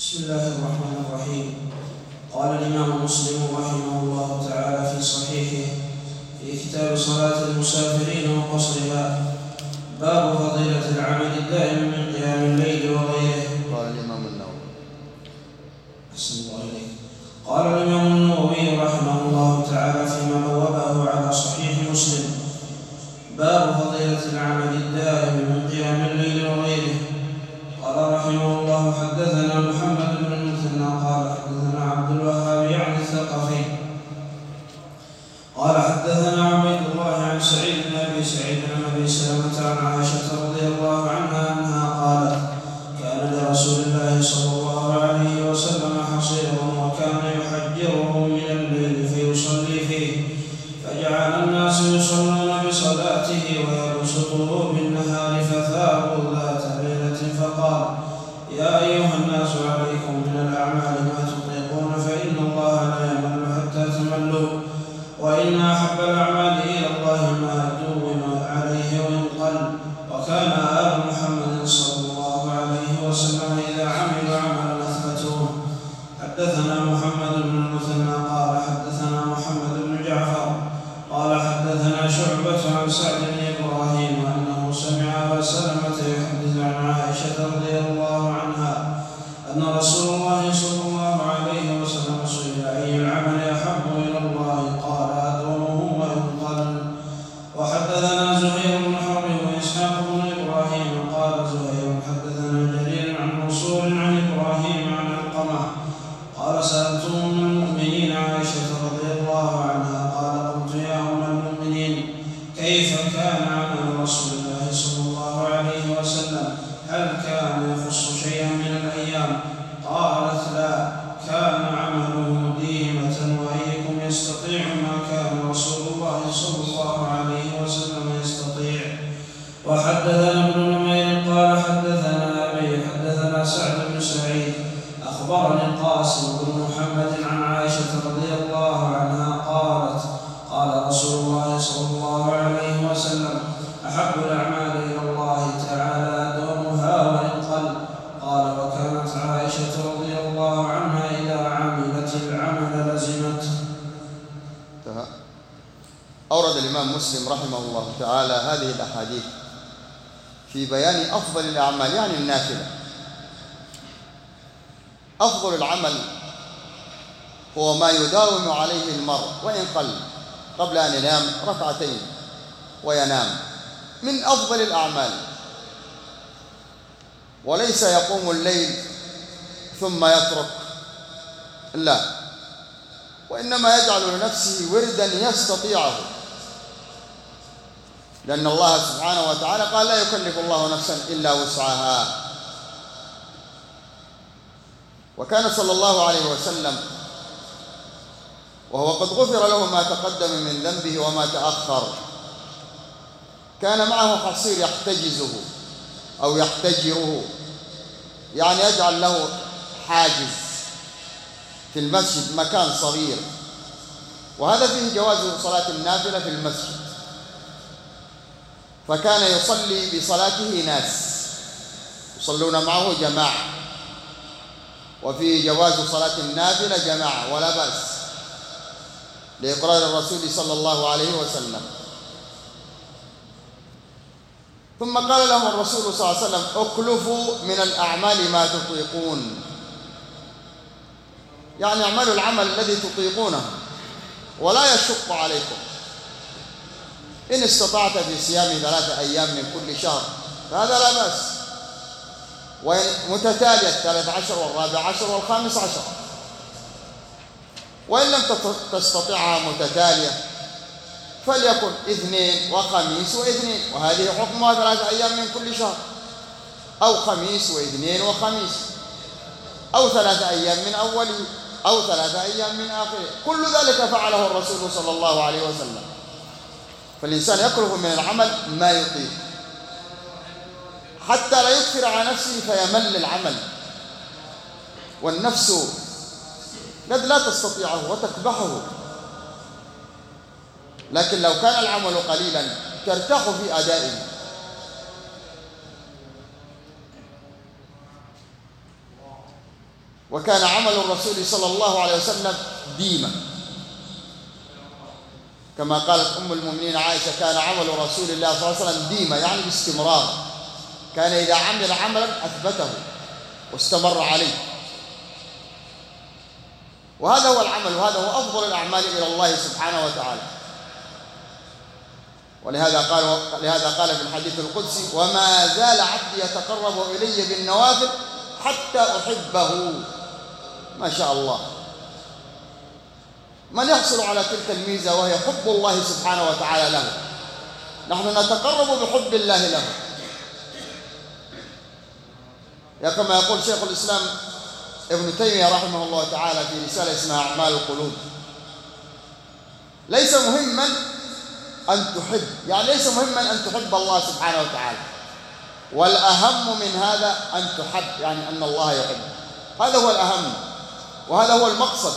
بسم الله الرحمن الرحيم. قال الإمام مسلم رحمه الله تعالى في صحيحه في كتاب صلاة المسافرين وقصرها: باب فضيلة العمل الدائم من قيام الليل وغيره. قال الإمام النووي أحسن الله إليك. قال الإمام النووي رحمه الله تعالى فيما بوابه على صحيح مسلم: باب فضيلة العمل الدائم من قيام الليل وغيره. قال رحمه الله: حدثنا محمد بن المثنى قال حدثنا عبد الوهاب يعني الثقفي قال حدثنا عبيد الله عن سعيد بن أبي سعيد عن أبي سلمة عن عائشة رضي الله عنها أنها قالت: كان لرسول الله صلى الله عليه وسلم حصير وكان يحجره من الليل فيصلي فيه، فجعل الناس يصلون بصلاته ويبسطه بالنهار، فثابوا ذات ليلة فقال: يا أيها الناس عليكم من الأعمال ما تطيقون، فإن الله لا يمل حتى تملوا، وإن أحب الأعمال إلى الله ما دون عليه وإن قل. وكان آل محمد صلى الله عليه وسلم إذا عملوا عملا أثبتوه. حدثنا محمد بن المثنى قال حدثنا محمد بن جعفر قال حدثنا شعبة عن سعد بن إبراهيم أنه سمع أبا سلمة يحدث عن عائشة رضي الله عنها أن رسول الله صلى الله عليه وسلم سئل: أي العمل أحب إلى الله؟ قال: أدومه وإن قل. وحدثنا زهير بن حرب وإسحاق بن إبراهيم قال زهير حدثنا جرير عن منصور عن إبراهيم عن علقمة قال: سألت أم المؤمنين عائشة رضي الله عنها قال: قلت: يا أم المؤمنين، كيف كان عمل رسول الله صلى الله عليه وسلم؟ هل كان يخص شيئا من الأيام؟ قالت: لا، كان عمله ديمة، وأيكم يستطيع ما كان رسول الله صلى الله عليه وسلم يستطيع. وحدثنا ابن نمير قال حدثنا أبي حدثنا سعد بن سعيد أخبرني القاسم بن محمد عن عائشة رضي الله عنها قالت: قال رسول الله صلى الله عليه وسلم: أحب الأعمال إلى الله تعالى أدومها وإن قل. قال: وكانت عائشة رضي الله عنها إذا عملت العمل لزمته. أورد الإمام مسلم رحمه الله تعالى هذه الأحاديث في بيان أفضل الأعمال، يعني النافلة. أفضل العمل هو ما يداوم عليه المرء وإن قل، قبل أن ينام ركعتين وينام، من أفضل الأعمال. وليس يقوم الليل ثم يترك، لا، وإنما يجعل لنفسه وردا يستطيعه، لأن الله سبحانه وتعالى قال: لا يكلف الله نفسا إلا وسعها. وكان صلى الله عليه وسلم وهو قد غفر له ما تقدم من ذنبه وما تأخر، كان معه حصير يحتجزه أو يحتجره، يعني يجعل له حاجز في المسجد، مكان صغير، وهذا فيه جواز صلاة النافلة في المسجد. فكان يصلي بصلاته ناس يصلون معه جماعة، وفيه جواز صلاة النافلة جماعة ولا بأس، لإقرار الرسول صلى الله عليه وسلم. ثم قال لهم الرسول صلى الله عليه وسلم: اكلفوا من الأعمال ما تطيقون، يعني اعملوا العمل الذي تطيقونه ولا يشق عليكم. إن استطعت في صيام 3 أيام من كل شهر فهذا لا بأس، متتالية 13 و14 و15، وإن لم تستطيعها متتالية فليكن 2 وخميس و2، وهذه حكمها 3 أيام من كل شهر، أو خميس و2 وخميس، أو 3 أيام من أوله، أو 3 أيام من آخره. كل ذلك فعله الرسول صلى الله عليه وسلم. فالإنسان يكلف من العمل ما يطيق، حتى لا يكثر على نفسه فيمل العمل، والنفس قد لا تستطيعه وتكبحه. لكن لو كان العمل قليلا ترتاح في أدائه. وكان عمل الرسول صلى الله عليه وسلم ديما، كما قالت أم المؤمنين عائشة: كان عمل رسول الله صلى الله عليه وسلم ديما، يعني باستمرار، كان إذا عمل عملا أثبته واستمر عليه. وهذا هو العمل، وهذا هو أفضل الأعمال إلى الله سبحانه وتعالى. ولهذا قال في الحديث القدسي: وما زال عبدي يتقرب إلي بالنوافل حتى أحبه. ما شاء الله، من يحصل على تلك الميزة وهي حب الله سبحانه وتعالى له؟ نحن نتقرب بحب الله له. كما يقول شيخ الإسلام ابن تيمية رحمه الله تعالى في رسالة اسمها أعمال القلوب: ليس مهما أن تحب، يعني ليس مهما أن تحب الله سبحانه وتعالى، والأهم من هذا أن تحب، يعني أن الله يحب. هذا هو الأهم وهذا هو المقصد.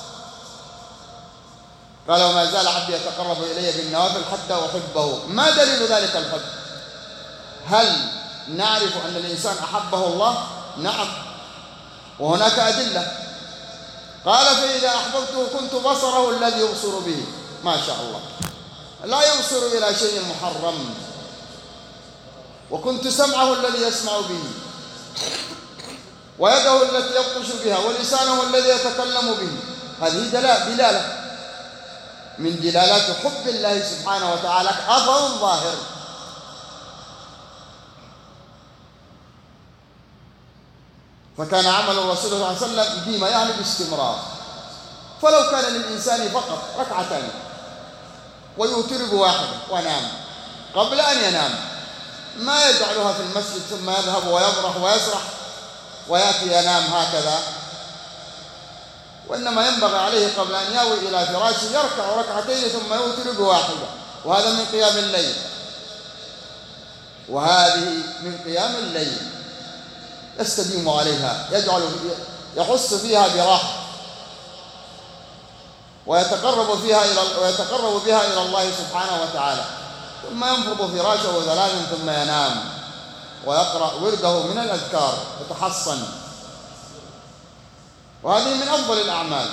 قال: وما زال عبدي يتقرب إلي بالنوافل حتى أحبه. ما دليل ذلك الحب؟ هل نعرف أن الإنسان أحبه الله؟ نعم، وهناك أدلة. قال: فإذا أحببته كنت بصره الذي يبصر به. ما شاء الله، لا يبصر إلى شيء محرم. وكنت سمعه الذي يسمع به، ويده التي يبطش بها، ولسانه الذي يتكلم به. هذه دلالة من دلالات حب الله سبحانه وتعالى، أثر ظاهر. فكان عمل الرسول صلى الله عليه وسلم ديما، يعني باستمرار. فلو كان للإنسان فقط ركعتين ويوتر بواحدة ونام قبل أن ينام، ما يجعلها في المسجد ثم يذهب ويبرح ويسرح ويأتي ينام هكذا، وإنما ينبغي عليه قبل أن يأوي إلى فراشه يركع ركعتين ثم يوتر بواحدة. وهذا من قيام الليل، وهذه من قيام الليل يستديم عليها، يحس فيها براحة، ويتقرب بها إلى الله سبحانه وتعالى. ثم ينفض فراشه ثلاثا ثم ينام ويقرأ ورده من الأذكار يتحصن. وهذه من أفضل الأعمال.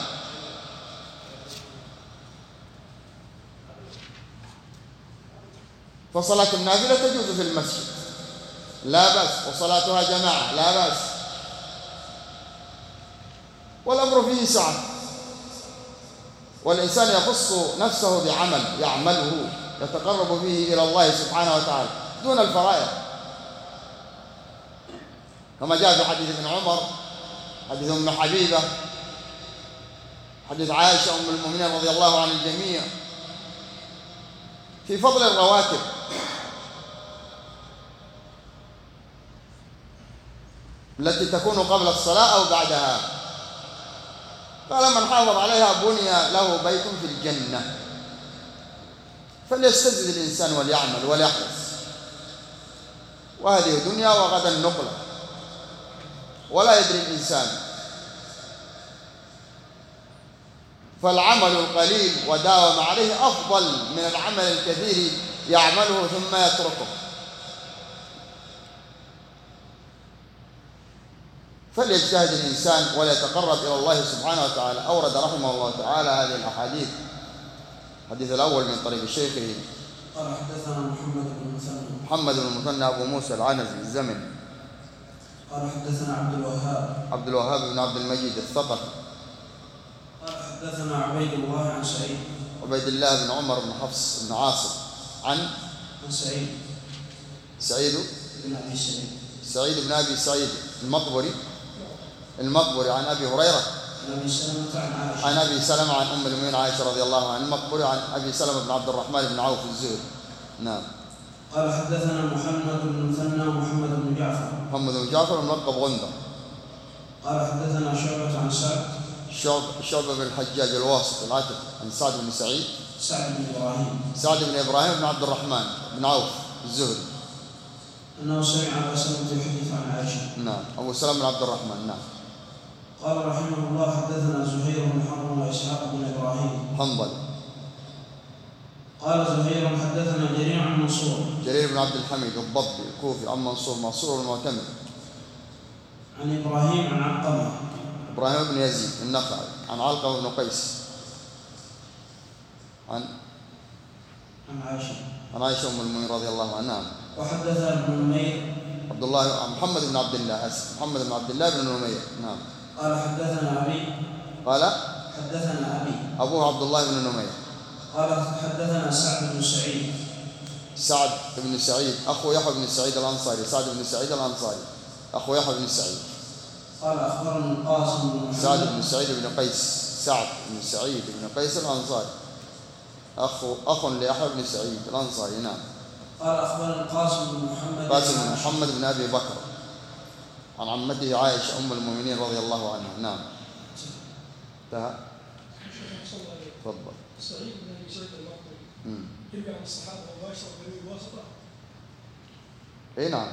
فصلاة النافلة تجوز في المسجد لا بأس، وصلاتها جماعة لا بأس، والأمر فيه سعة. والإنسان يخص نفسه بعمل يعمله يتقرب به إلى الله سبحانه وتعالى دون الفرائض، كما جاء في حديث ابن عمر، حديث أم حبيبة، حديث عائشة أم المؤمنين رضي الله عن الجميع في فضل الرواتب. التي تكون قبل الصلاة أو بعدها. قال: من حافظ عليها بني له بيت في الجنة. فليستزد الإنسان وليعمل وليحرص، وهذه دنيا وغدا نقلة، ولا يدري الإنسان. فالعمل القليل وداوم عليه أفضل من العمل الكثير يعمله ثم يتركه. فليجتهد الإنسان وليتقرب إلى الله سبحانه وتعالى. أورد رحمه الله تعالى هذه الأحاديث. الحديث الأول من طريق شيخه: قال: حدثنا محمد بن المثنى أبو موسى العنزي الزمن. قال: حدثنا عبد الوهاب بن عبد المجيد الثقفي. قال: حدثنا عبيد الله عن سعيد. عبيد الله بن عمر بن حفص بن عاصم عن سعيد بن أبي سعيد المقبري عن أبي هريرة عن أبي سلمة عن أم المؤمنين عائشة رضي الله عنها، المقبري عن أبي سلمة بن عبد الرحمن بن عوف الزهري. نعم. قال: حدثنا محمد بن المثنى ومحمد بن جعفر الملقب غندر. قال: حدثنا شعبة عن شعبة بن الحجاج الواسط العتب عن سعد بن إبراهيم بن عبد الرحمن بن عوف الزهري أنه سمع أبا سلمة يحدث عن عائشة. نعم. أبو سلمة بن عبد الرحمن. نعم. قال رحمه الله: حدثنا زهير بن حرب وإسحاق بن إبراهيم حنظل. قال زهير: حدثنا جرير عن منصور، جرير بن عبد الحميد الضبي الكوفي، عن منصور المعتمر عن إبراهيم عن إبراهيم بن يزيد النخعي عن علقمة بن قيس عن عائشة أم المؤمنين رضي الله عنها. وحدثنا ابن نمير عبد الله محمد بن عبد الله محمد بن عبد الله بن نمير. نعم. قال حدثنا أبي. قال حدثنا أبي. أبوه عبد الله بن نمير. قال حدثنا سعد بن سعيد. سعد بن سعيد أخو يحيى بن سعيد الأنصاري. سعد بن سعيد الأنصاري أخو يحيى بن سعيد. قال أخبرنا القاسم بن محمد. سعد بن سعيد بن قيس. سعد بن سعيد بن قيس الأنصاري أخ ليحيى بن سعيد الأنصاري. نعم. قال أخبرنا القاسم بن محمد. قاسم بن محمد بن أبي بكر عن عمته عائشة أم المؤمنين رضي الله عنها. نعم. انتهى. تفضل. سعيد بن أبي سعيد المقبري يروي عن الصحابة مباشرة ويروي بواسطة. أي نعم.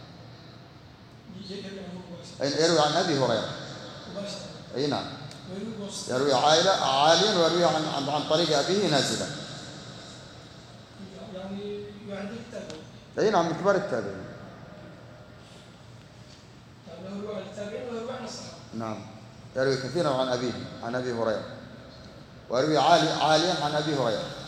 يروي عن أبي هريرة مباشرة. أي نعم. ويروي بواسطة. يروي عاليا ويروي عن طريق أبيه نازلا. يعني يعد التابعين. أي نعم، من كبار التابعين. يعني يروي عن التابعين ويروي عن الصحابة. نعم. يروي كثيرا عن أبيه عن أبي هريرة ويروي عاليا عن أبي هريرة.